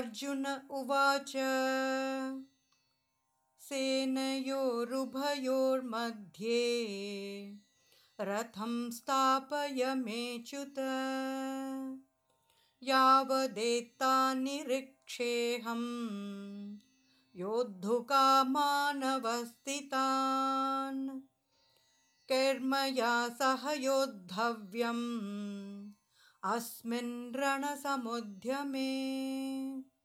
अर्जुन उवाच सेनयोरुभयोर्मध्ये रथं स्थापयमेच्युत यावदेतान्निरीक्षेऽहं योद्धुकामानवस्थितान् कैर्मया सह योद्धव्यम् अस्मिन् रणसमुद्यमे।